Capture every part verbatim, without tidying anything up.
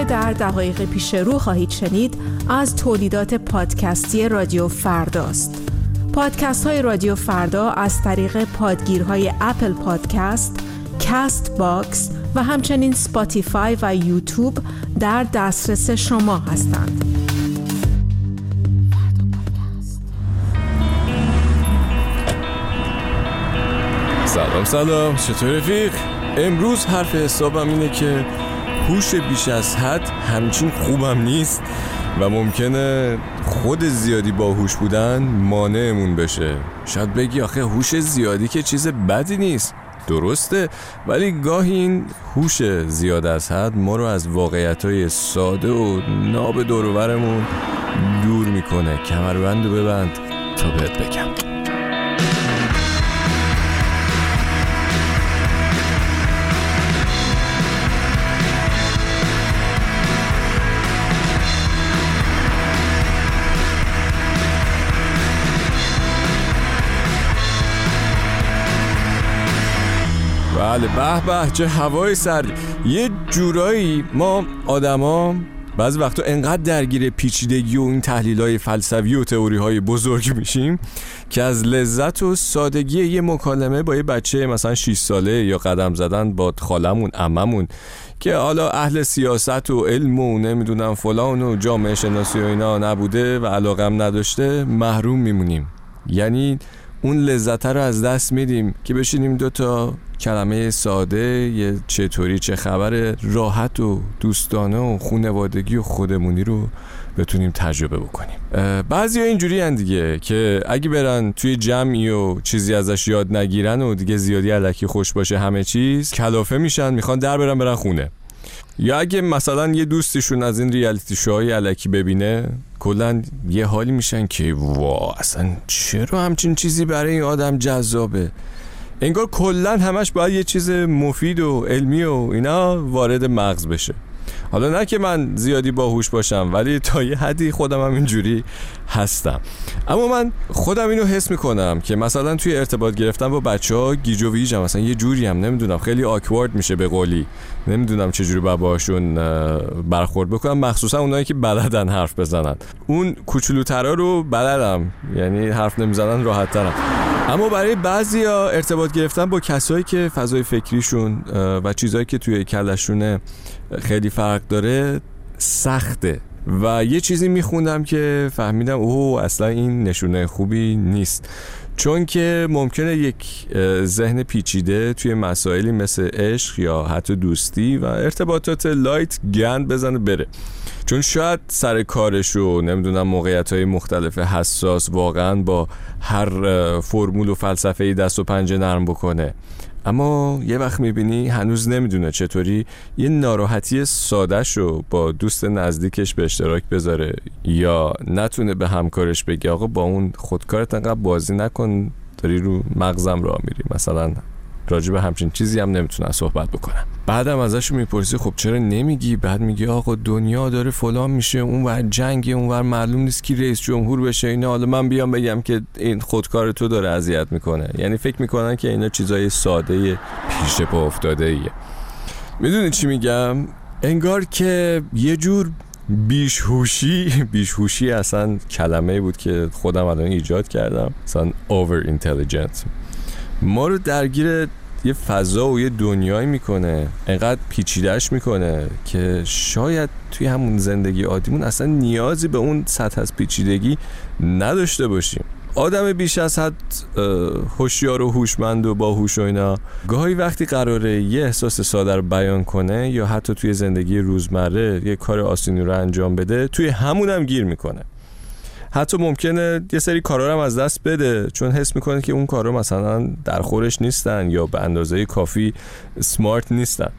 در دقایق پیش رو خواهید شنید از تولیدات پادکستی رادیو فرداست. پادکست های رادیو فردا از طریق پادگیرهای اپل پادکست، کاست باکس و همچنین سپاتیفای و یوتیوب در دسترس شما هستند. سلام سلام، چطور رفیق؟ امروز حرف حسابم اینه که هوش بیش از حد همچین خوبم نیست و ممکنه خود زیادی باهوش بودن مانعمون بشه. شاید بگی آخه هوش زیادی که چیز بدی نیست، درسته، ولی گاهی این هوش زیاد از حد ما رو از واقعیت‌های ساده و ناب دور و برمون دور میکنه. کمربندو ببند تا بهت بگم. بله، به به، چه هوای سردی. یه جورایی ما آدما بعضی وقتا انقدر درگیر پیچیدگی و این تحلیل‌های فلسفی و تئوری‌های بزرگ میشیم که از لذت و سادگی یه مکالمه با یه بچه مثلا شش ساله یا قدم زدن با خالمون، عممون که حالا اهل سیاست و علم و نمیدونم فلان و جامعه شناسی و اینا نبوده و علاقم نداشته محروم میمونیم. یعنی اون لذت رو از دست میدیم که بشینیم دو تا کلمه ساده، یه چطوری چه خبر راحت و دوستانه و خانوادگی و خودمونی رو بتونیم تجربه بکنیم. بعضی ها اینجوری هن دیگه که اگه برن توی جمعی و چیزی ازش یاد نگیرن و دیگه زیادی الکی خوش باشه همه چیز، کلافه میشن، میخوان در برن برن خونه. یا اگه مثلا یه دوستشون از این ریالیتی شوهای الکی ببینه، کلا یه حالی میشن که وا اصلا چرا همچین چیزی برای این آدم جذابه. انگار کلا همش باید یه چیز مفید و علمی و اینا وارد مغز بشه. حالا نه که من زیادی باهوش باشم، ولی تا یه حدی خودم هم اینجوری هستم. اما من خودم اینو حس میکنم که مثلا توی ارتباط گرفتن با بچه‌ها گیج و ویژم، مثلا یه جوری هم نمیدونم خیلی آکوارد میشه به قولی، نمیدونم چجوری باید باهاشون برخورد بکنم، مخصوصا اونایی که بلدن حرف بزنن. اون کوچولوترا رو بلدم، یعنی حرف نمیزنن راحت ترم. اما برای بعضیا ارتباط گرفتن با کسایی که فضای فکریشون و چیزایی که توی کلشونه خیلی فرق داره سخته. و یه چیزی میخوندم که فهمیدم اوه اصلا این نشونه خوبی نیست، چون که ممکنه یک ذهن پیچیده توی مسائلی مثل عشق یا حتی دوستی و ارتباطات لایت گند بزنه بره، چون شاید سر کارش رو نمیدونم موقعیت‌های مختلف حساس واقعا با هر فرمول و فلسفه‌ای دست و پنجه نرم بکنه، اما یه وقت میبینی هنوز نمیدونه چطوری یه ناراحتی ساده‌ش رو با دوست نزدیکش به اشتراک بذاره، یا نتونه به همکارش بگه آقا با اون خودکارت انقدر بازی نکن، داری رو مغزم راه میری، مثلا راجع به همچین چیزی هم نمیتونن صحبت بکنن. بعدم ازش میپرسی خب چرا نمیگی؟ بعد میگه آقا دنیا داره فلان میشه، اونور جنگه، اونور معلوم نیست کی رئیس جمهور بشه، اینا حالا من بیام بگم که این خودکار تو داره اذیت میکنه. یعنی فکر میکنن که اینا چیزای ساده پیش پا افتاده ایه. میدونی چی میگم؟ انگار که یه جور بیش‌هوشی بیش‌هوشی اصلا کلمه بود که خودم الان ایجاد کردم، اصلا over intelligent، ما رو درگیر یه فضا و یه دنیایی میکنه، انقدر پیچیده‌اش میکنه که شاید توی همون زندگی عادیمون اصلا نیازی به اون سطح از پیچیدگی نداشته باشیم. آدم بیش از حد هوشیار و هوشمند و باهوش و اینا گاهی وقتی قراره یه احساس ساده رو بیان کنه یا حتی توی زندگی روزمره یه کار آسونی رو انجام بده، توی همون هم گیر میکنه. حتی ممکنه یه سری کارا رو هم از دست بده چون حس میکنه که اون کارا مثلا در خورش نیستن یا به اندازه کافی سمارت نیستن.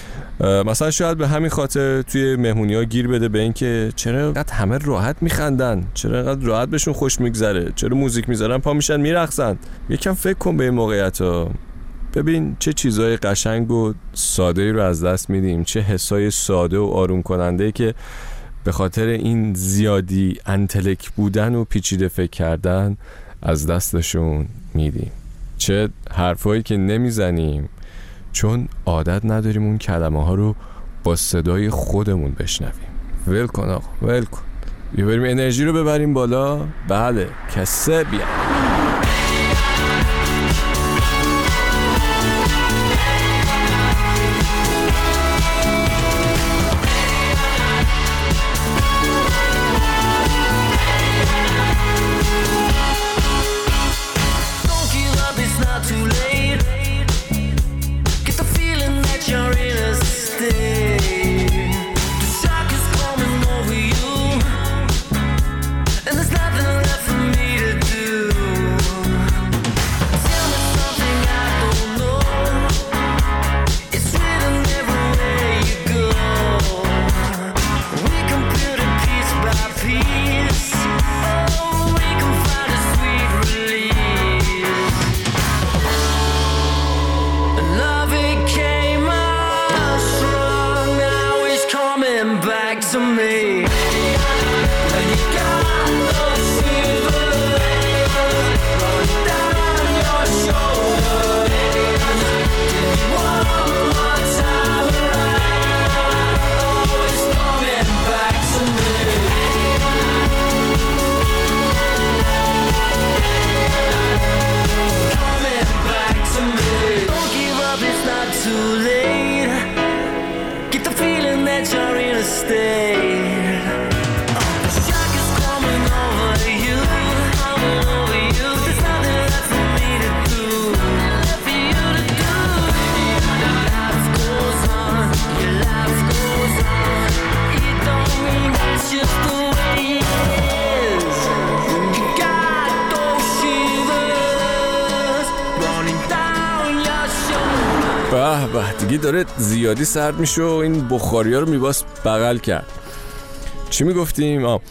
مثلا شاید به همین خاطر توی مهمونی‌ها گیر بده به این که چرا اینقدر همه راحت میخندن، چرا اینقدر راحت بهشون خوش میگذره، چرا موزیک میذارن پا میشن میرقصن. یکم فکر کن به این موقعیت‌ها، ببین چه چیزای قشنگ و ساده‌ای رو از دست میدیم، چه حسای ساده و آروم کننده که به خاطر این زیادی انتلک بودن و پیچیده فکر کردن از دستشون میدیم. چه حرفایی که نمیزنیم چون عادت نداریم اون کلمه ها رو با صدای خودمون بشنویم. ول کن آقا، ول کن. بیا بریم انرژی رو ببریم بالا. بله کسه بیا. به به دیگه داره زیادی سرد میشه و این بخاری ها رو میباس بغل کرد. چی میگفتیم؟ آه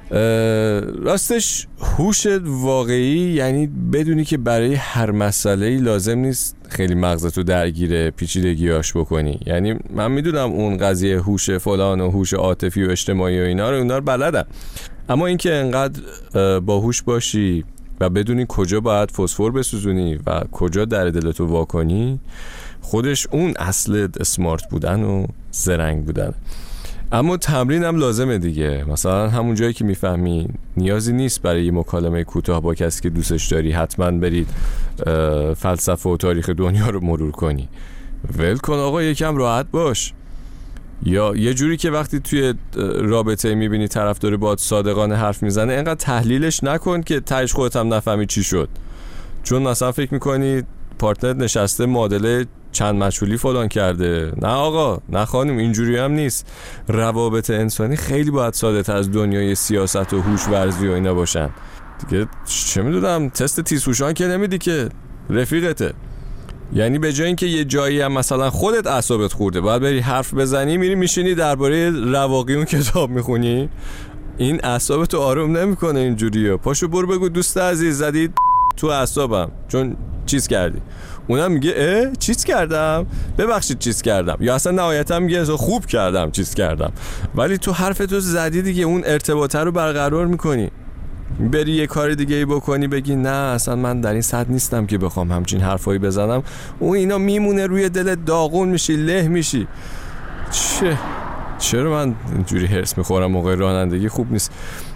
راستش هوش واقعی یعنی بدونی که برای هر مسئله‌ای لازم نیست خیلی مغزتو درگیر پیچیدگیاش بکنی. یعنی من میدونم اون قضیه هوش فلان و هوش عاطفی و اجتماعی و اینا رو اونا رو بلدم، اما اینکه انقدر باهوش باشی و بدونی کجا باید فسفر بسوزونی و کجا در دلتو واکنی، خودش اون اصل اسمارت بودن و زرنگ بودن. اما تمرین هم لازمه دیگه. مثلا همون جایی که میفهمی نیازی نیست برای یه مکالمه کوتاه با کسی که دوستش داری حتما برید فلسفه و تاریخ دنیا رو مرور کنی. ول کن آقا، یکم راحت باش. یا یه جوری که وقتی توی رابطه میبینی طرف داره باهات صادقانه حرف میزنه اینقدر تحلیلش نکن که تهش خودت هم نفهمی چی شد. چون مثلا فکر میکنی پارتنر نشسته معادله چند مجهولی فلان کرده. نه آقا، نه خانم، اینجوری هم نیست. روابط انسانی خیلی باید ساده تر از دنیای سیاست و هوش ورزی و اینا باشن دیگه. چه میدونم، تست تیزهوشان که نمیدی که رفیقته. یعنی به جای اینکه یه جایی هم مثلا خودت اعصابت خورده باید بری حرف بزنی، میری میشینی درباره رواقیون کتاب میخونی، این اعصابتو آروم نمیکنه اینجوریه. پاشو برو بگو دوست عزیز زدید تو اعصابم چون چیز کردی. اونم میگه اه چیز کردم، ببخشید چیز کردم، یا اصلا نهایتا میگه خوب کردم چیز کردم. ولی تو حرفتو زدی دیگه، اون ارتباطه رو برقرار میکنی. بری یه کار دیگه ای بکنی بگی نه اصلا من در این سطح نیستم که بخوام همچین حرفایی بزنم، اون اینا میمونه روی دلت، داغون میشی، له میشی. چه چرا من اینجوری هرس میخورم موقع رانندگی؟ خوب نیست.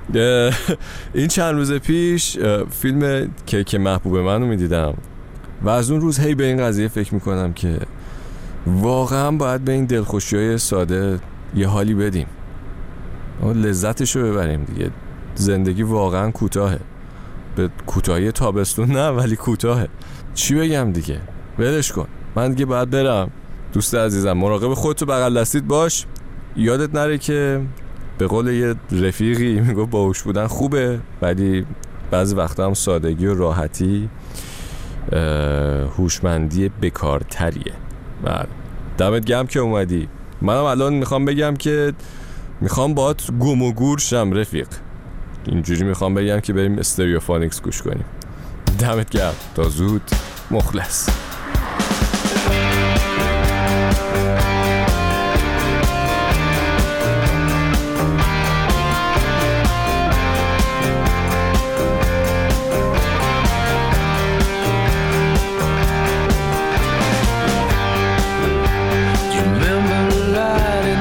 این چند روز پیش فیلم کیک محبوب منو میدیدم و از اون روز هی به این قضیه فکر میکنم که واقعا باید به این دلخوشی‌های ساده یه حالی بدیم، لذتشو ببریم دیگه. زندگی واقعا کوتاهه، به کوتاهی تابستون نه ولی کوتاهه. چی بگم دیگه، ولش کن، من دیگه باید برم. دوست عزیزم مراقب خودت و بغل دستیت باش. یادت نره که به قول یه رفیقی میگه باهوش بودن خوبه ولی بعضی وقتا هم سادگی و راحتی هوشمندی بکارتریه. بله دمت گرم که اومدی. منم الان میخوام بگم که میخوام باهات گم و گور شم رفیق. اینجوری میخوام بگم که بریم استریوفونیکس گوش کنیم. دمت گرم، تا زود، مخلص. You remember the light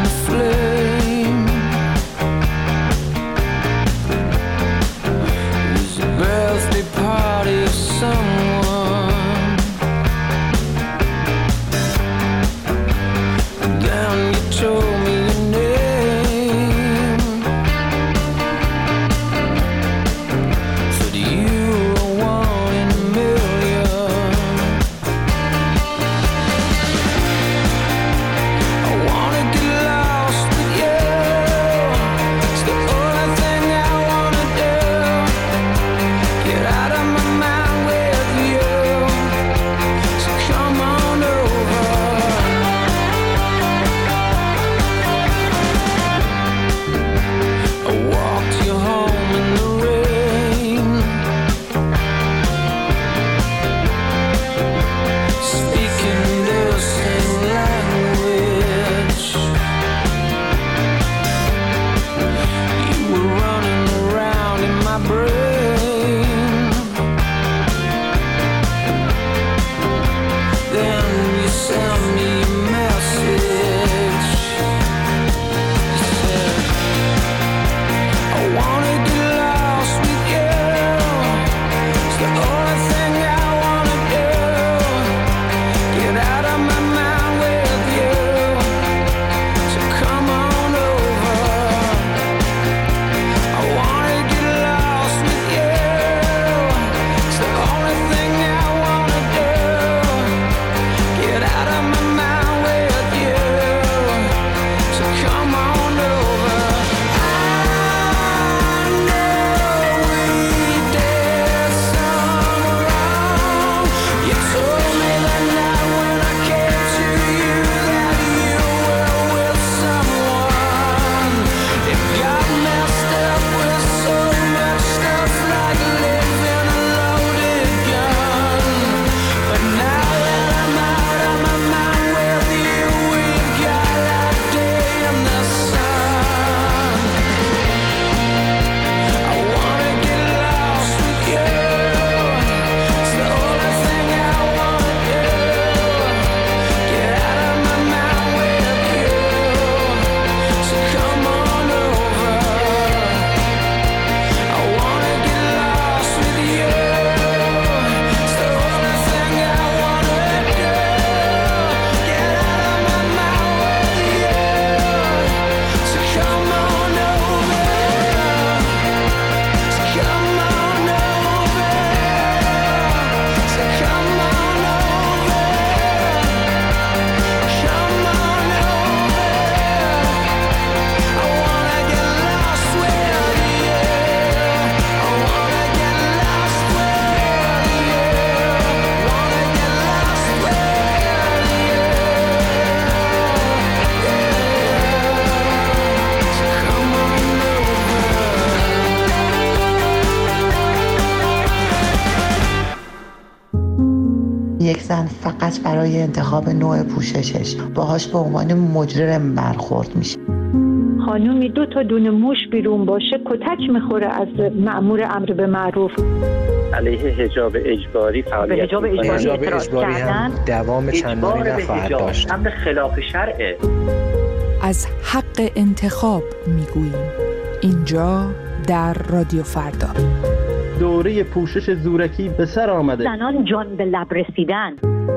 میکنن فقط برای انتخاب نوع پوششش، باهاش به عنوان مجرم برخورد میشه. خانومی دو تا دونه موش بیرون باشه کتک میخوره از مأمور امر به معروف. علیه حجاب اجباری فعالیت حجاب اجباری, حجاب اجباری هم دوام چندانی نخواهد داشت. امر خلاف شرعه. از حق انتخاب میگوییم اینجا در رادیو فردا. دوره پوشش زورکی به سر آمده. زنان جان به لب رسیدن.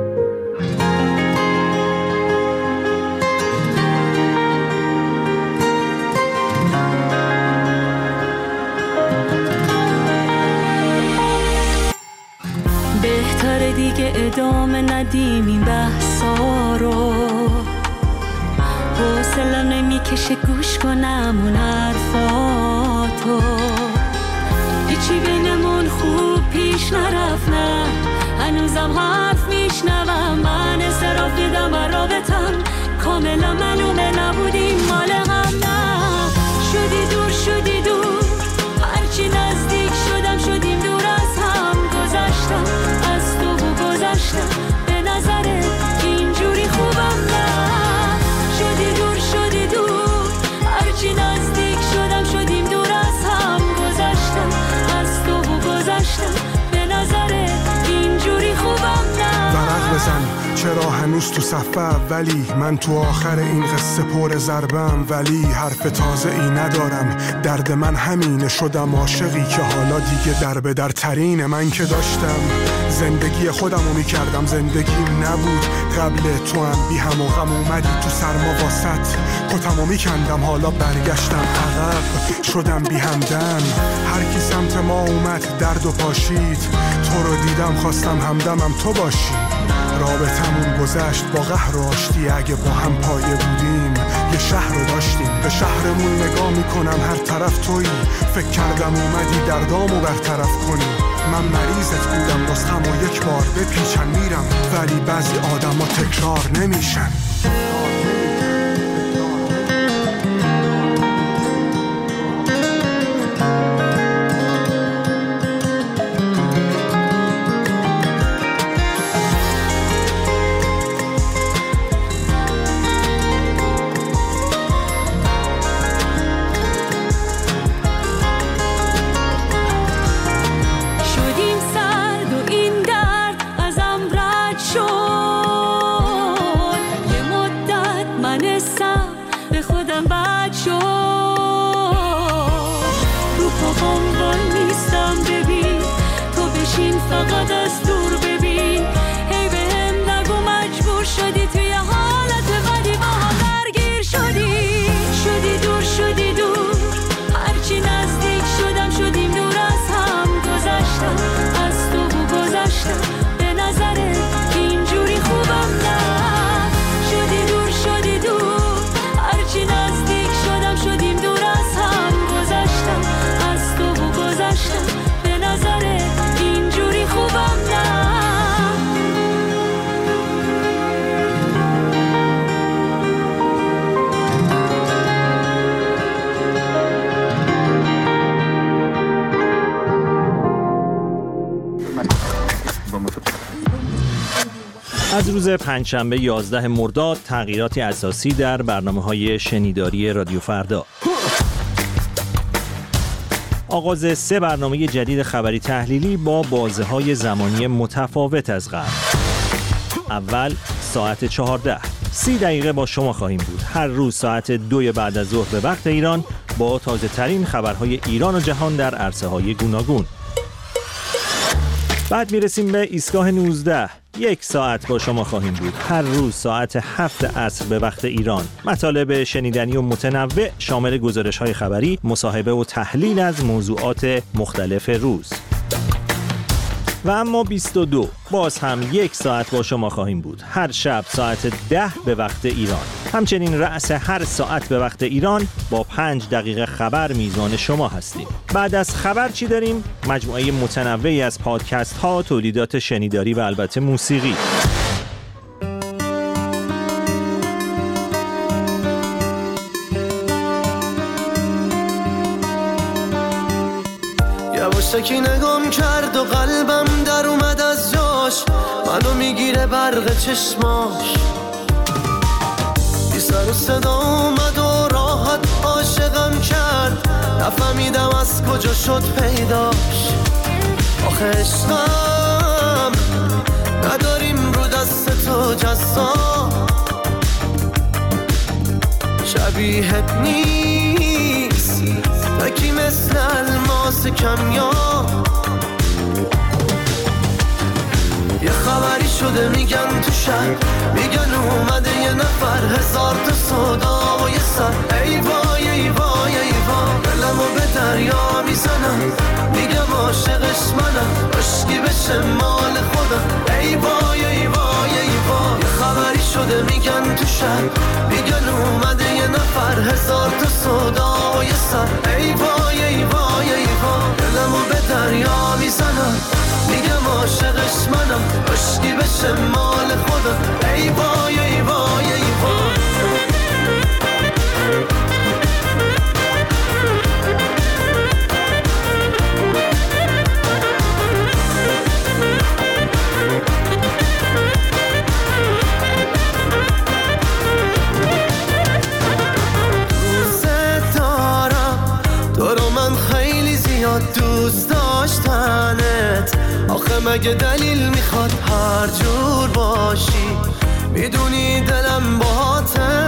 بهتره دیگه ادامه ندیم این بحثا رو، حوصله نمیکشه گوش کنم اون حرفاتو، هیچی بینمون خوب پیش نرفت، نه هنوزم حرف میشنوم، من انصراف دیدم و رابطم کاملا معلومه نبودیم مال هم، نه شدی دور شدی دور، هرچی نزدیک شدم شدیم دور از هم، گذشتم از تو و گذشتم به نظرت اینجوری خوبم، نه شدی دور شدی دور، هرچی نزدیک شدم شدیم دور از هم، گذشتم از تو و گذشتم به نظرت اینجوری خوبم، نه ورق بزن چرا هنوز تو صفحه اولی، من تو آخر این قصه پر ضربم، ولی حرف تازه ای ندارم، درد من همینه، شدم عاشقی که حالا دیگه در به در ترینه، من که داشتم زندگی خودمو میکردم، زندگیم نبود قبل تو هم بی هم و غم، اومدی تو سرما واسط کتمو میکندم، حالا برگشتم عقب شدم بی همدم، هر کی سمت ما اومد درد و پاشید، تو رو دیدم خواستم همدمم تو باشی، رابطمون گذشت با قهر و آشتی، اگه با هم پایه بودیم یه شهر رو داشتیم، به شهرمون نگاه میکنم هر طرف تویی، فکر کردم اومدی دردامو برطرف کنی، من مریضت بودم نسخم و یک بار بپیچن میرم، ولی بعضی آدم ها تکرار نمیشن. فقط از دور ببین، هی به هم نگو مجبور شدی توی حالت بدی با هم درگیر شدی، شدی دور شدی دور، هرچی نزدیک شدم شدیم دور از هم، گذشتم از تو و گذشتم به نظرت اینجوری خوبم، نه شدی دور شدی دور، هرچی نزدیک شدم شدیم دور از هم، گذشتم از تو و گذشتم به نظرت اینجوری خوبم، نه از روز پنجشنبه یازده مرداد تغییراتی اساسی در برنامه‌های شنیداری رادیو فردا. آغاز سه برنامه جدید خبری تحلیلی با بازه‌های زمانی متفاوت از قبل. اول ساعت چهارده، سی دقیقه با شما خواهیم بود. هر روز ساعت دو بعد از ظهر به وقت ایران با تازه ترین خبرهای ایران و جهان در عرصه‌های گوناگون. بعد میرسیم به ایستگاه نوزده. یک ساعت با شما خواهیم بود. هر روز ساعت هفت عصر به وقت ایران. مطالب شنیدنی و متنوع شامل گزارش‌های خبری، مصاحبه و تحلیل از موضوعات مختلف روز. و اما بیست و دو باز هم یک ساعت با شما خواهیم بود. هر شب ساعت ده به وقت ایران. همچنین رأس هر ساعت به وقت ایران با پنج دقیقه خبر میزان شما هستیم. بعد از خبر چی داریم؟ مجموعه متنوعی از پادکست ها، تولیدات شنیداری و البته موسیقی. یواشکی نگام کرد و قلبم در اومد از جاش، منو می میگیره برق چشماش، بی سر و صدا اومد و راحت عاشقم کرد، نفهمیدم از کجا شد پیداش. آخه عشقم نداریم رو دست تو جزا، شبیهت نیست تکی مثل الماس کمیاب. یه خبری شده میگن تو شهر، میگن اومده یه نفر، هزار تا صدا و یه سر. ای وای ای وای ای وای، دلمو به دریا میزنم، میگم عاشقش منم، عشقی بشه مال خودم. ای وای ای وای ای وای، یه خبری شده میگن تو شهر، میگن اومده یه نفر، هزار تا صدا و یه سر. ای وای ای وای ای وای، دلمو به دریا میزنم، میگم عاشقش منم، عشقی بشه مال خودم. ای وای ای وای ای وای. دوست دارم تو رو من خیلی زیاد دوست داشتنت، آخه مگه دلیل میخواد هر جور باشی؟ میدونی دلم باهاته،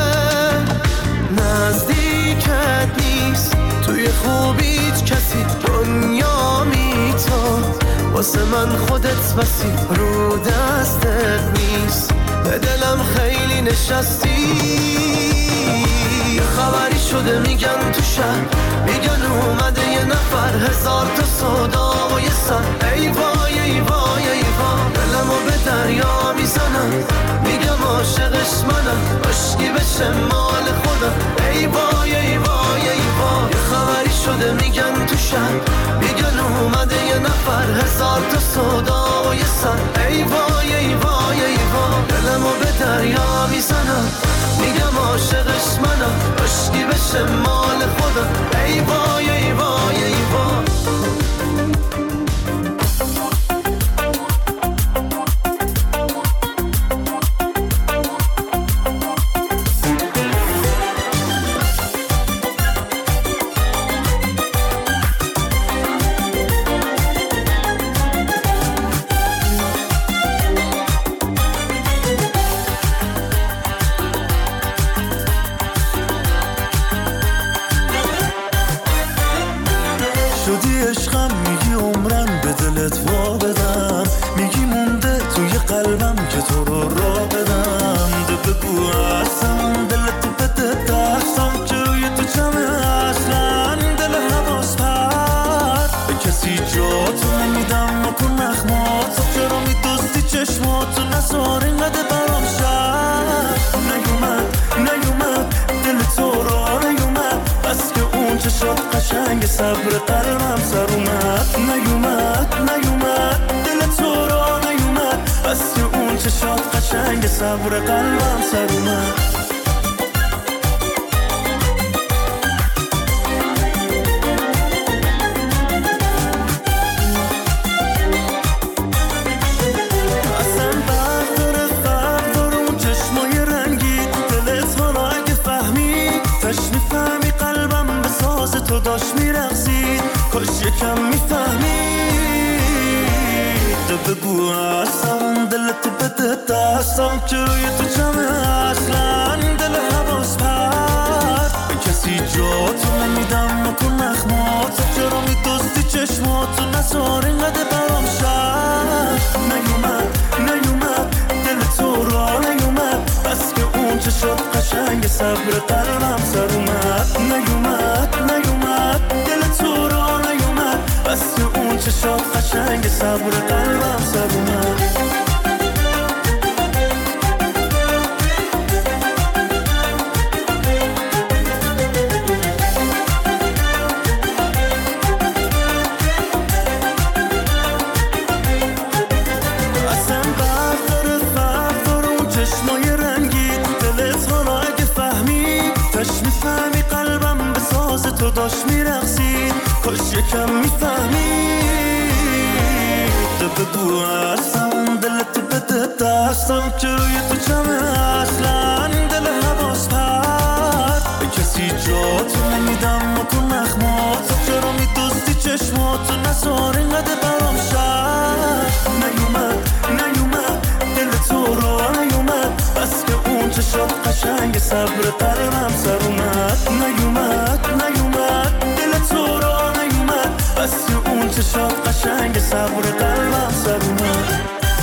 نزدیکت نیست توی خوبیت کسی، دنیا میتون واسه من خودت بسی، رو دستت نیست به دلم خیلی نشستی. یه خبری شده میگن تو شهر، میگن اومده یه نفر، هزار تا صدا و یه سر. ای وای ای وای ای وای، دلمو به دریا میزنم، میگم عاشقش منم، عشقی بشه مال خودم. ای وای ای وای ای وای، یه خبری شده میگن تو شهر، میگن اومده یه نفر، هزار تا صدا و یه سر. ای وای ای وای ای وای، دلمو به دریا میزنم، میگم عاشقش منم، عشقی بشه مال خودم. ای وای ای وای ای وای. شدی عشقم، میگی عمرم به دلت وا بدم، میگی مونده توی قلبم که تو رو را بدم. ده بگو اصلا دلت بده دستم که روی تو جمعه، اصلا دل حواس پر به کسی جا تو نمیدم و کن نخمات، چرا میدوستی چشماتو نزار اینقدر برام شد. نیومد نیومد دل تو را نیومد، بس که اون چشات قشنگ صبر قلبم سر اومد. نیومد نیومد دل تو را نیومد، بس که اون چشات قشنگ صبر قلبم سر اومد. اصلا برداره بردار اون چشمای رنگی، دلت ها را اگه فهمی تش میفهمی قلبم به ساز تو داشت میرقصید، کاش یکم میفهمی. ده بگو اصلا دلت بده دستم که روی تو جمعه، اصلا دل حواس پر به کسی جا تو نمیدم و کن نخمات، چرا میدوستی چشماتو نزار اینقدر برام شد. نیومد نیومد دل تو را نیومد، بس که اون چشات قشنگ صبر قلبم سر اومد. نیومد نیومد دل تو را نیومد، بس که اون چشات قشنگ صبر قلبم سر اومد. تو داشت میرقصید، کاش یکم میفهمی. ده بگو اصلا دلت بده دستم که روی تو جمعه اصلا دل حواس پرد به کسی جاتو نمیدم و تو نخماتو چرا میدوستی چشماتو نزار اینقدر برام شد نیومد نیومد دل تو رو نیومد بس که اون چشات قشنگ صبر قلبم سر اومد نیومد نیومد دل تو رو نیومد بس که اون چشات قشنگ صبر قلبم سر اومد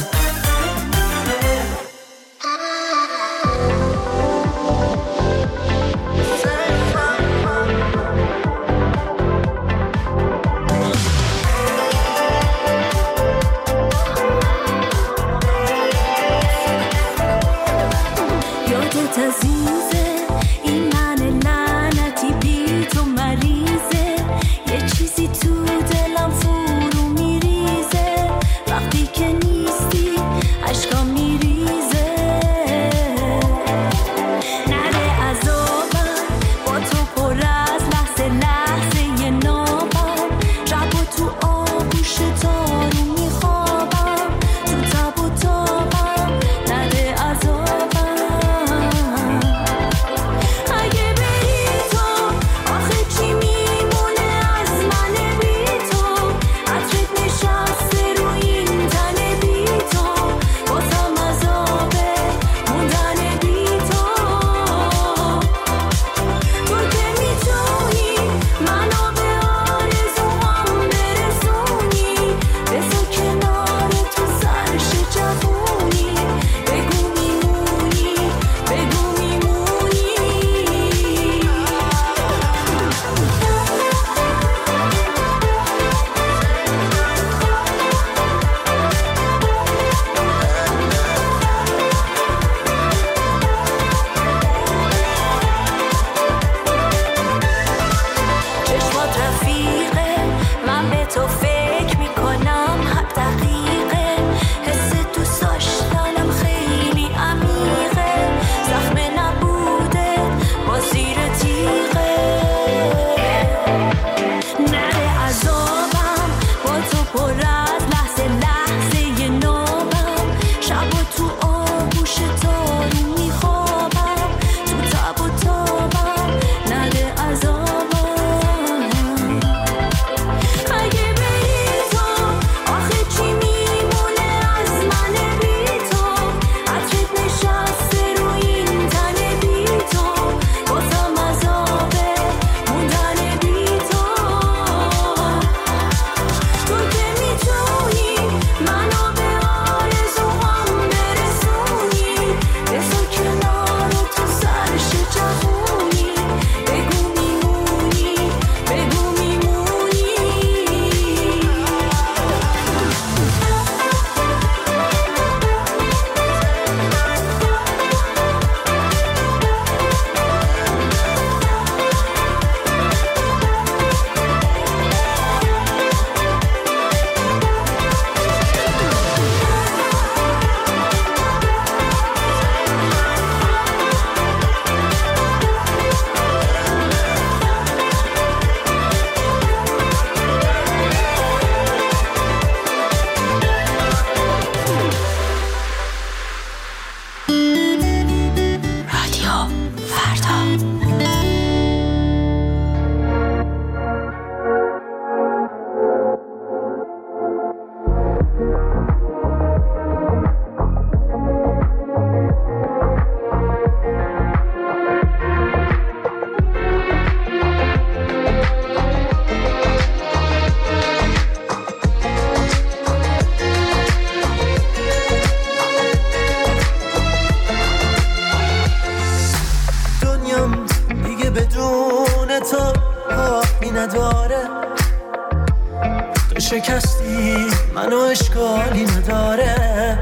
شکستی منو اشکالی نداره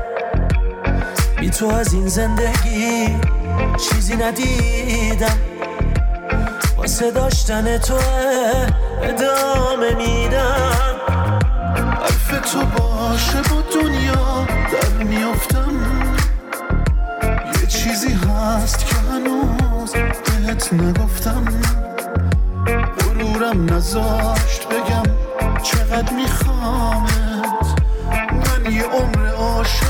بی تو از این زندگی چیزی ندیدم واسه داشتن تو ادامه میدم حرف تو باشه با دنیا در میافتم یه چیزی هست که هنوز بهت نگفتم غرورم نذاشت بگم چقدر میخوامت من یه عمر عاشق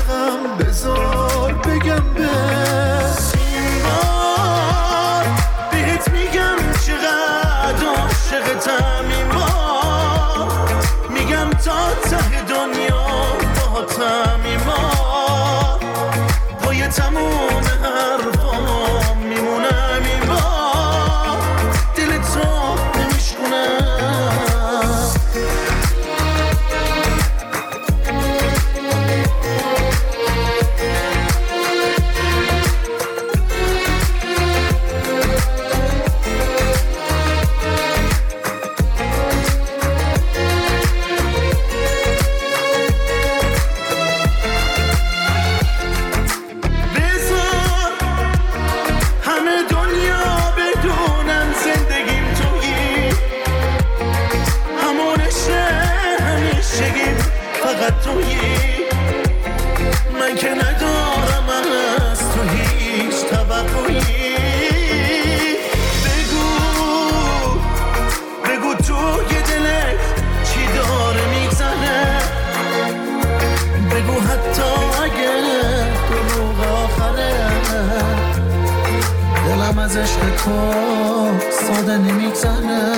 تو ساده نمیگذره.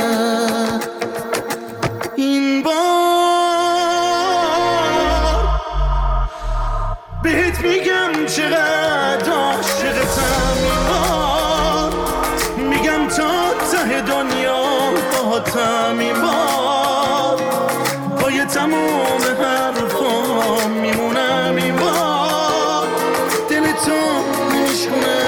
این بار بهت میگم چقدر عاشقتم، این بار میگم تا ته دنیا باهاتم، این بار با یه تموم حرفام میمونم، این بار دل تو میشکنم.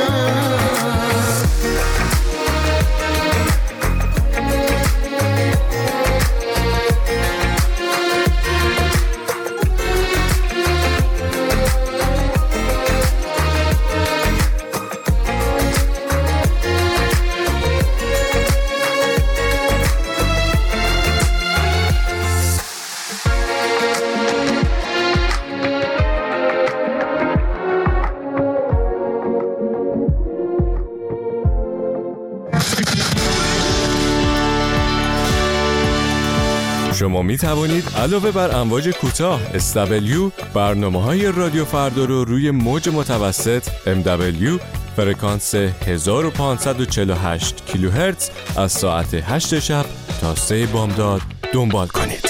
شما می توانید علاوه بر امواج کوتاه اس دبلیو برنامه‌های رادیو فردا رو روی موج متوسط ام دبلیو فرکانس هزار و پانصد و چهل و هشت کیلوهرتز از ساعت هشت شب تا سه بامداد دنبال کنید.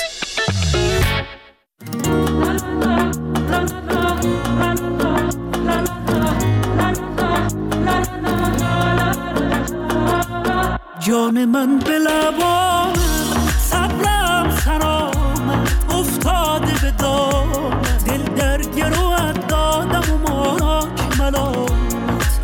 جان من به لبان صبرم سرامت افتاده به دام، دل در گروهت دادم و ماراک ملامت.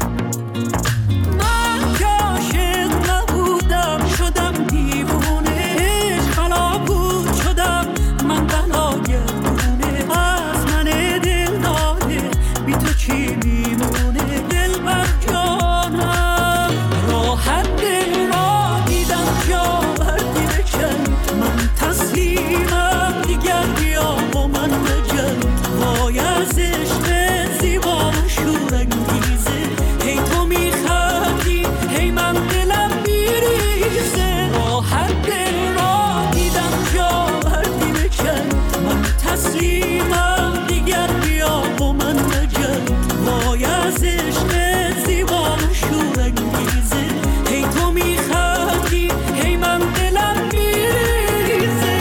من که عاشق نبودم شدم دیوونه، خلا بود شدم من بلاگردونه. از من دل داده بی تو چی میمونه، دل بر جانم راحت دل را دیدم جا بردی بکن. من تسلیمم دیگر بیا با من بجن، وای از عشق زیبا و شورانگیزه. هی تو میخندی هی من دلم میریزه، راحت دل را دیدم جا بردی بکن. من تسلیمم دیگر بیا با من بجن، وای از عشق زیبا و شورانگیزه. هی تو میخندی هی من دلم میریزه.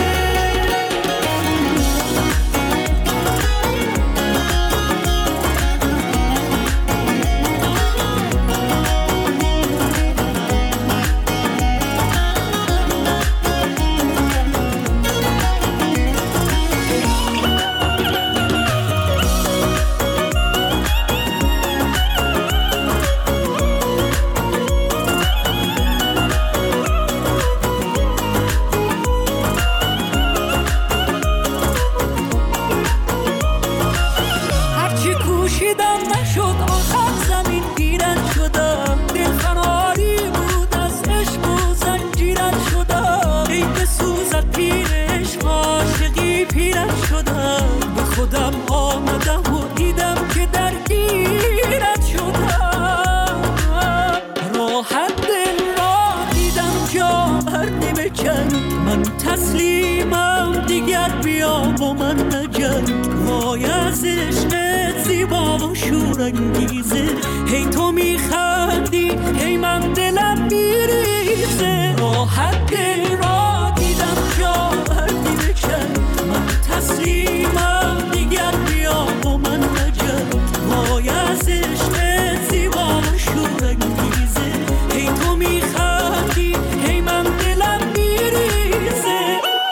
هرچی کوشیدم نشد آخر زمین گیرت شدم، دل خناری بود از عشق و زنجیرت شدم. ای بسوزد پیر عشق عاشقی پیرت شدم، به خودم آمدم و دیدم که درگیرت شدم. راحت دل را دیدم جا بردی بکن. من تسلیمم دیگر بیا با من نجن، وای از عشق زیبا و شورانگیزه. هی تو میخندی هی من دلم میریزه، راحت دل را دیدم جا بردی بکن. من تسلیمم دیگر بیا با من نجن، وای از عشق زیبا و شورانگیزه. هی تو میخندی هی من دلم میریزه.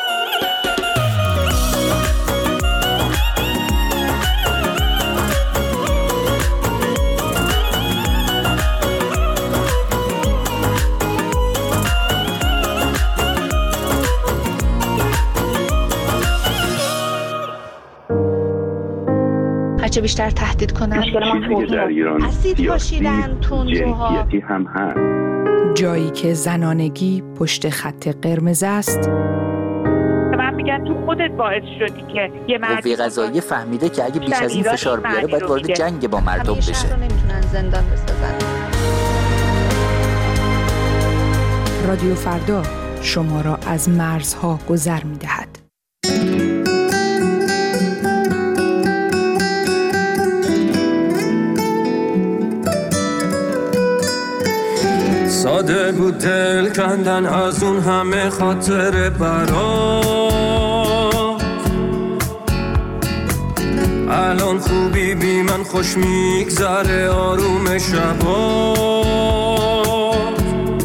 هرچه بیشتر تهدید کنن اسید پاشیدن تندروها هم هست. جایی که زنانگی پشت خط قرمز است. من میگن تو خودت باعث شدی که یه مردی قوه قضاییه فهمیده که اگه بیش از این فشار بیاره باید وارد جنگ با مردم بشه. شهر رو نمیتونن زندان بسازن. رادیو فردا شما را از مرزها گذر می‌دهد. ساده بود دل کندن از اون همه خاطر برات. الان خوبی بی من خوش میگذره آروم شبات.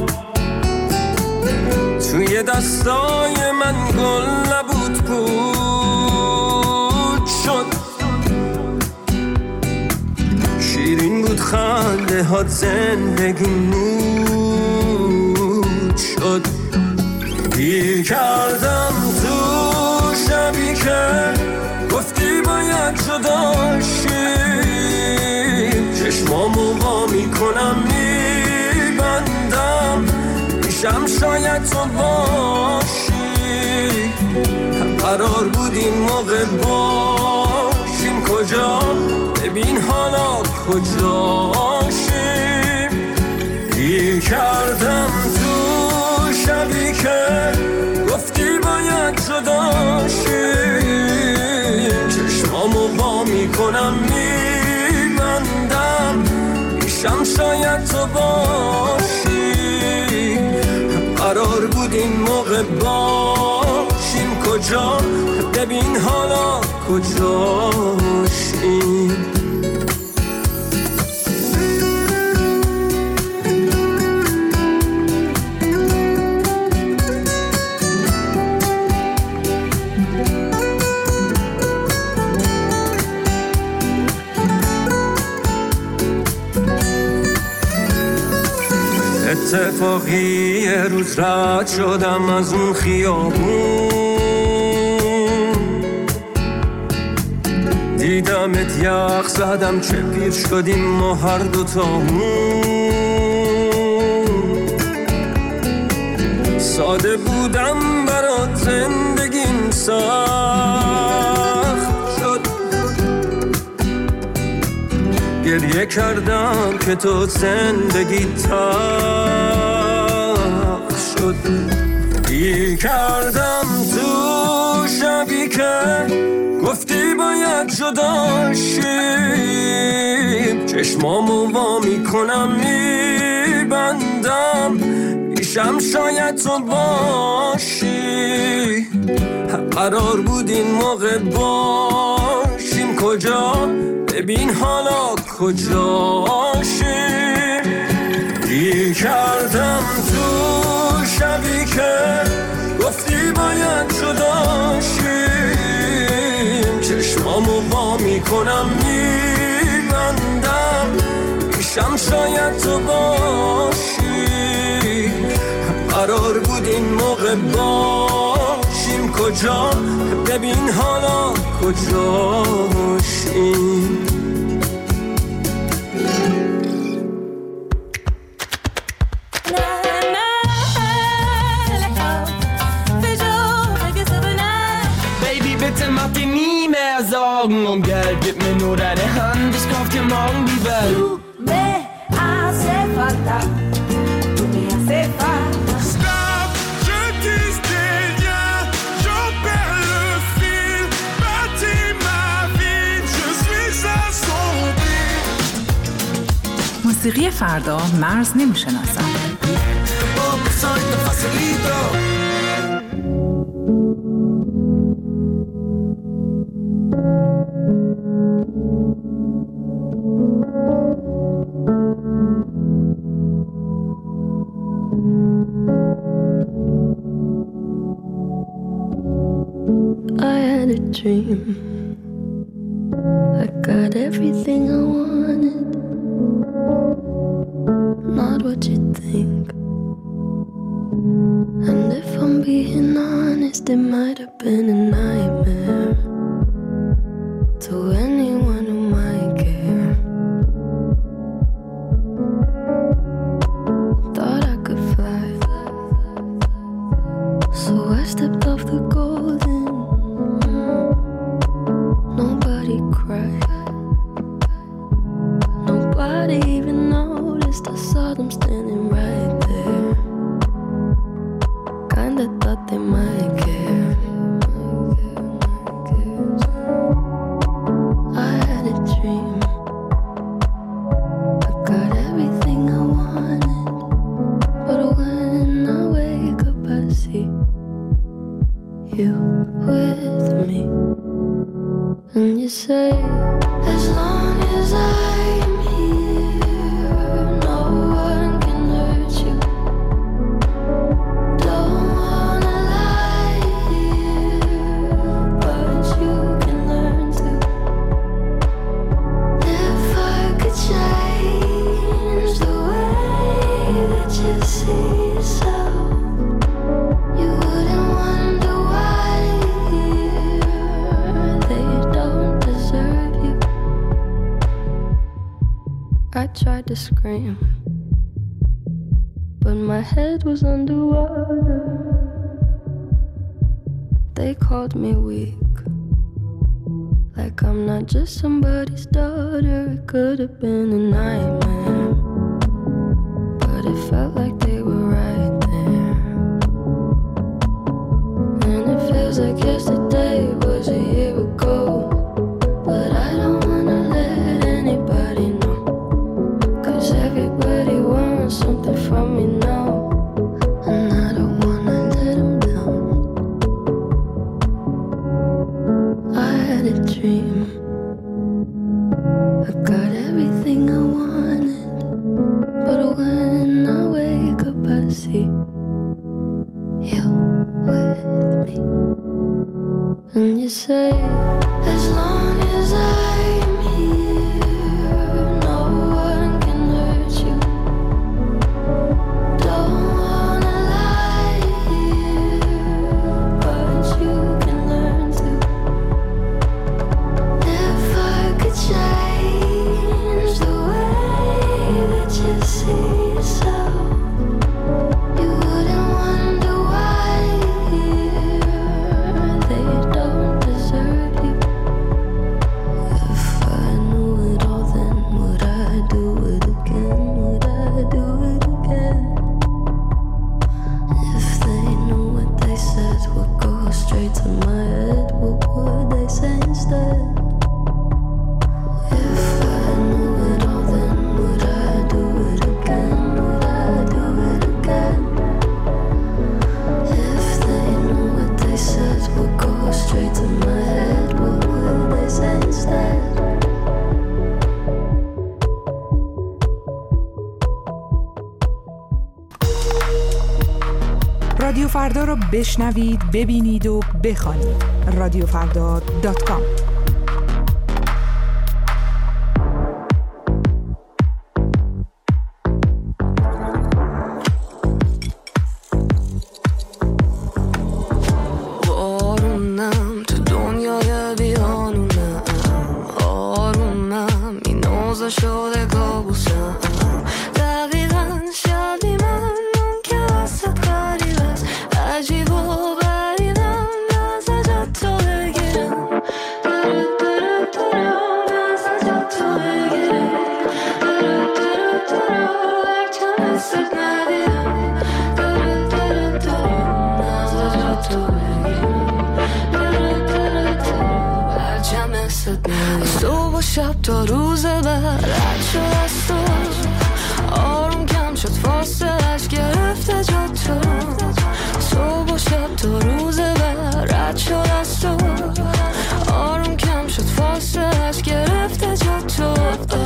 توی دستای من گل نبود پود شد، شیرین بود خنده هات زندگی نود شد. گیر کردم تو شبی که گفتی باید جدا شیم، چشمامو وا میکنم میبندم میشم شاید تو باشی. قرار بود این موقع باشیم کجا، ببین حالا کجاشیم. گیر کردم تو شبی که گفتی باید جدا شیم، چشمامو وا میکنم میبندم میشم شاید تو باشی. قرار بود این موقع باشیم کجا، ببین حالا کجاشیم. اتفاقی یه روز رد شدم از اون خیابون، دیدمت یخ زدم چه پیر شدیم ما هر دوتامون. ساده بودم برات زندگیم سخت شد، گریه کردم که تو زندگی تلخ شد. گیر کردم تو شبی که گفتی باید جدا شیم، چشمامو وا میکنم میبندم میشم شاید تو باشی. قرار بود این موقع باشیم کجا، ببین حالا کجاشیم. گیر کردم تو شبی که گفتی باید جدا شیم، چشمامو وا میکنم میبندم میشم شاید تو باشی. قرار بود این موقع باشیم کجا، ببین حالا کجاشیم. Sorgen um Geld, gib mir nur deine Hand, ich kauf dir morgen die Welt. Du me hace falta, tu me hace falta. Stop, je tisse des liens, j'en perds le fil. Bâtis ma vie, je suis assombri. موسیقی فردا مرز نمیشناسن. Oh, soy tu facilito. Dream. I got everything I wanted, not what you think. And if I'm being honest, it might have been a nightmare to anyone who might care. Thought I could fly, so I stepped off the golden. Nobody even noticed, I saw them standing right there. Kinda thought they might care. you say, as long as I'm here, no one can hurt you. Don't wanna lie here, but you can learn to. If I could change the way that you see yourself, you wouldn't wonder why they don't deserve you. I tried to scream, but my head was underwater. They called me weak, like I'm not just somebody's daughter. It could have been a nightmare, but it felt like they were right there. And it feels like yesterday was a year ago, but I don't wanna let anybody know, 'cause everybody wants something from me now, and I don't wanna let them down. I had a dream, I got everything I wanted, but when I wake up I see you with me. And you say, as long as I'm here, no one can hurt you. Don't wanna lie here, but you can learn to. If I could change the way that you see yourself, you wouldn't wonder why they don't deserve you. If I knew it all, then would I do it again? Would I do it again? If they knew what they said would go straight to my head, what would they say instead? If I knew it all, then would I do it again? Would I do it again? If they knew what they said would go straight to my head, what would they say instead? رادیو فردا رو بشنوید، ببینید و بخوانید. رادیو فردا دات کام. آرومم تو دنیای بیانونم، آرومم این اوضاع شده کابوسم. دقیقا شبی من اون که وسط غریب است، عجیب و غریبم، از جات تو بگیرم، درد درد درد از جات تو بگیرم، درد درد درد هرچم حست ندیدم، درد درد درد از جات تو بگیرم، درد درد درد هرچم حست ندیدم. صبح و شب تا روز بعد رد شد از تو، آروم کم شد فاصلش گرفته جا تو. صبح و شب تا روز بعد رد شد از تو، آروم کم شد فاصلش گرفته جا تو.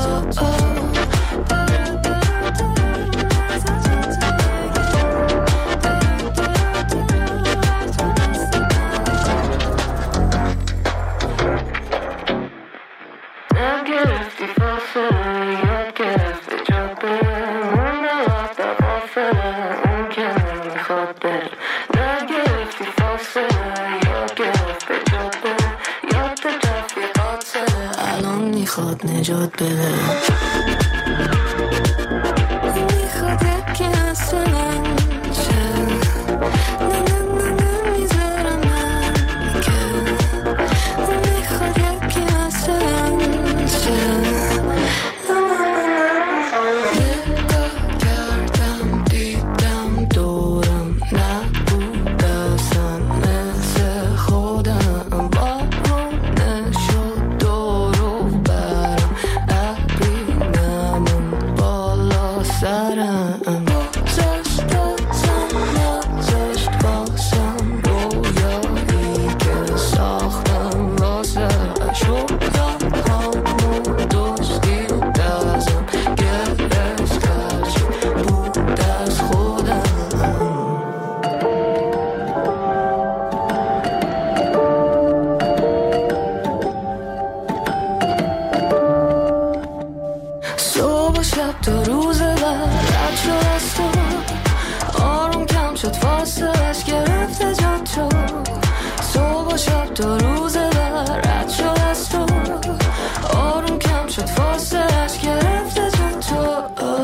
نگرفتی فاصله یاد گرفته جا بره، مونده وقت فاصله اون که نمیخواد بره. نگرفتی فاصله یاد گرفته جا بره، یاد رفیقات سره الان میخواد نجات بده. میخواد یکی اصلا چه نه نه نه نمیذارم من که، میخواد یکی اصلا چه. نگاه کردم دیدم دورم نبود اصلا مثل خودم، بارونه شد دورو برم ابری دو روز بعد رد شد از تو، آروم کم شد فاصلش گرفته جا تو.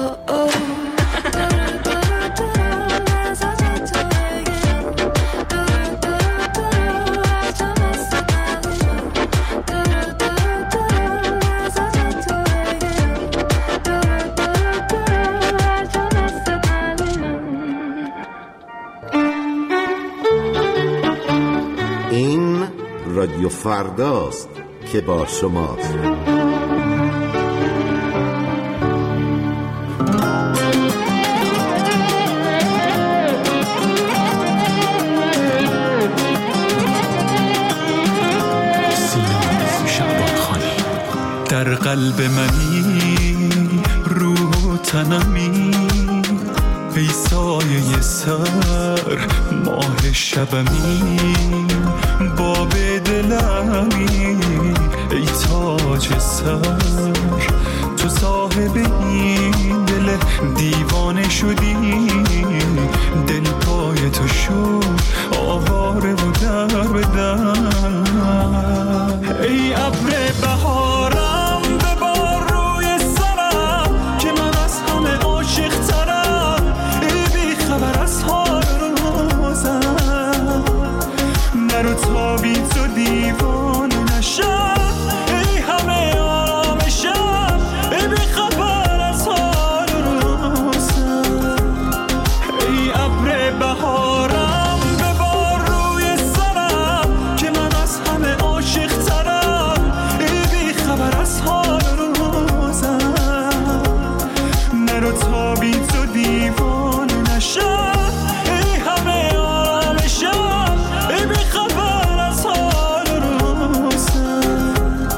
این رادیو فرداست که با شماست. در قلب منی، روح و تنمی، ای سایه سر ماه شبمی، باب دلمی، ای تاج سر، تو صاحب این دل دیوانه شدی، دل پای تو شد آواره و در بدن. ای ابر بهارم ببار روی سرم که من از همه عاشق ترم، ای بی خبر از حال روزم، نرو تا بی تو دیوانه نشم، ای همه آرامشم، ای بی خبر از حال روزم. ای ابر بهارم ببار روی سرم که من از همه عاشق ترم، ای بی خبر از حال روزم، نرو تا بی تو دیوانه نشم، ای همه آرامشم، ای بی خبر از حال روزم.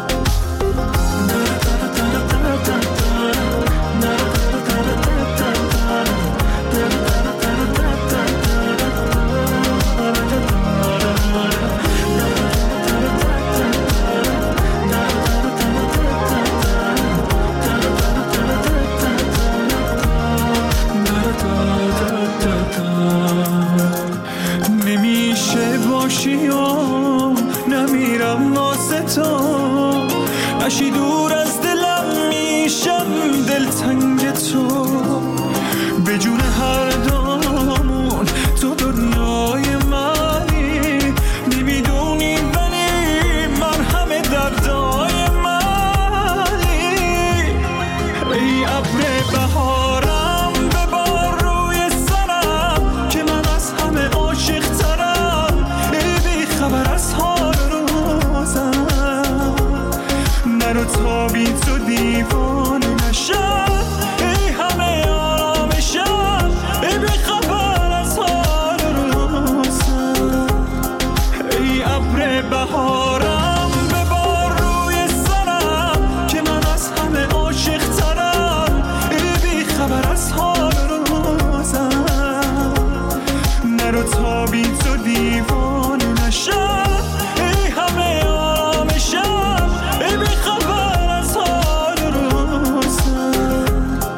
نمیشه باشی و نمیرم واسه تو، اشی دور از دلم میشم دلتنگ تو، به جون هر دامون تو دنیای منی، نمیدونی ولی من همه دردای منی. ای ابر بهارم ببار روی سرم که من از همه عاشق ترم، ای بی خبر از حال روزم، نرو تا بی تو دیوانه نشم، ای همه آرامشم، ای بی خبر از حال روزم. ای ابر بهارم ببار روی سرم که من از همه عاشق ترم، ای بی خبر از حال روزم، نرو تا بی تو دیوانه نشم، ای همه آرامشم، ای بی خبر از حال روزم.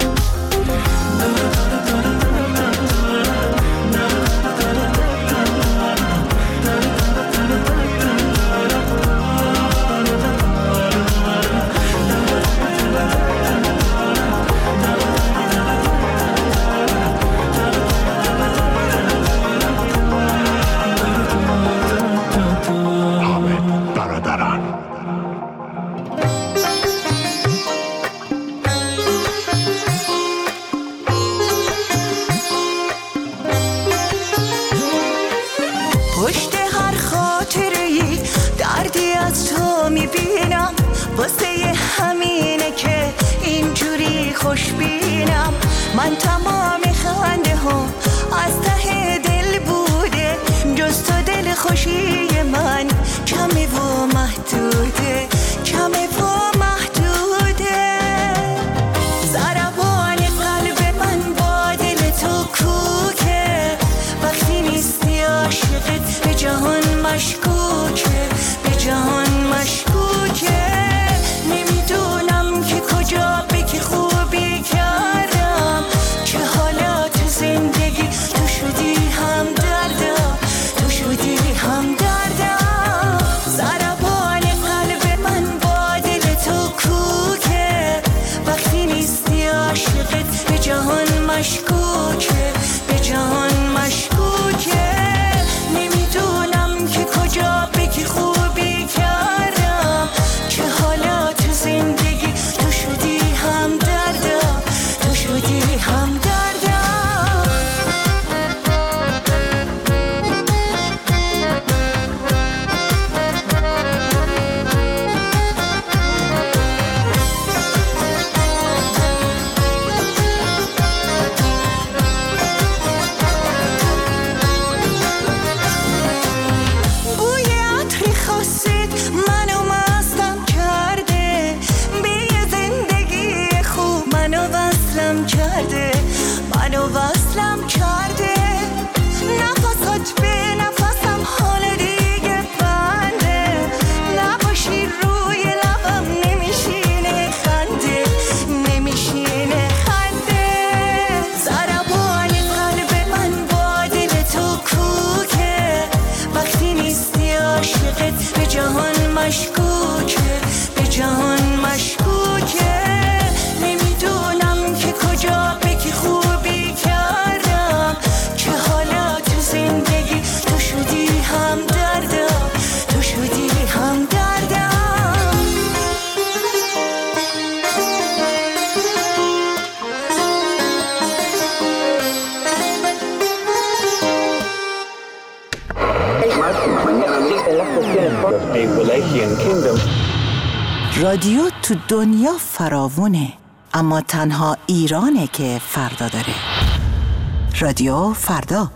پشت هر خاطره‌ای دردی از تو میبینم، واسه همینه که اینجوری خوشبینم. من تمام خنده ها از ته دل بوده، جز تو دل خوشی من کمه و محدوده، کمه و محدوده. ضربان قلب من با دل تو کوکه، وقتی نیستی عاشقت به جهان مشکوکه، به جهان مشکوکه. نمیدونم که کجا به که خوبی کردم، چه مشکوکه، به جهان مشکوکه. نمیدونم که کجا به کی خوبی کردم، چه حالا تو زندگی تو شدی هم دردم، تو شدی هم دردم. رادیو تو دنیا فراوونه، اما تنها ایرانه که فردا داره. رادیو فردا.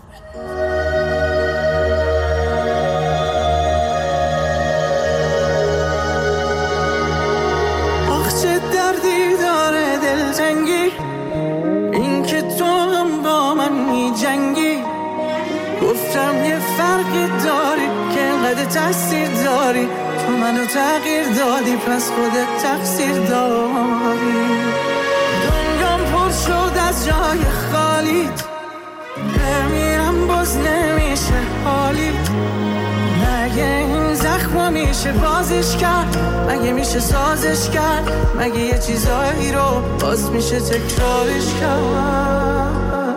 آخ چه دردی داره دلتنگی، این که تو هم با من می جنگی. گفتم یه فرقی داری که انقدر تاثیر داری، تو منو تغییر دادی پس خودت تقصیر داری. دنیام پر شد از جای خالی، بمیرم باز نمیشه حالی. مگه این زخمو میشه بازش کرد، مگه میشه سازش کرد، مگه یه چیزایی رو باز میشه تکرارش کرد.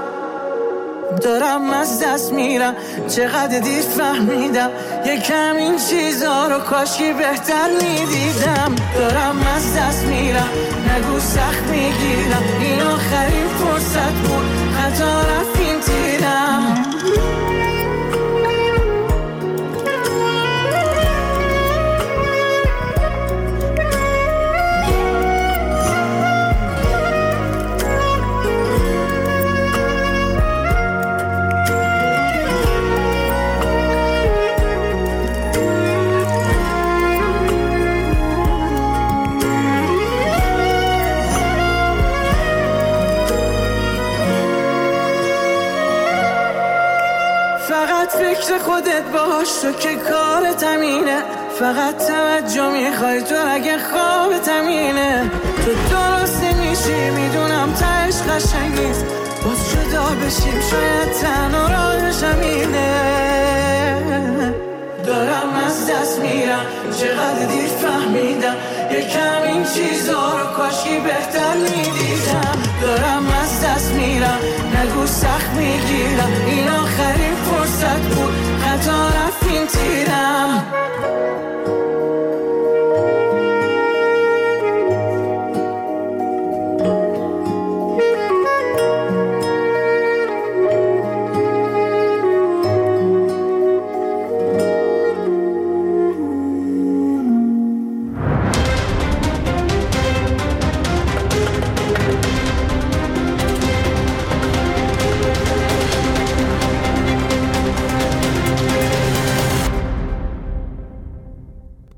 دارم از دست میرم، چقدر دیر فهمیدم یکم این چیزا رو کاشکی بهتر میدیدم. دارم از دست میرم، نگو سخت میگیرم، این آخرین فرصت بود، خطا رفتیم تیرم. فکر خودت باش تو که کارت همینه، فقط توجه میخوای تو اگه خوابت همینه. تو درست نمیشی میدونم تهش قشنگ نیست، باز جدا بشیم شاید تنها راهش همینه. دارم از دست میرم، چقدر دیر فهمیدم یکم این چیزا رو کاشکی بهتر میدیدم. دارم از دست میرم، نگو سخت میگیرم، این آخرین فرصت بود، خطا رفتیم تیرم.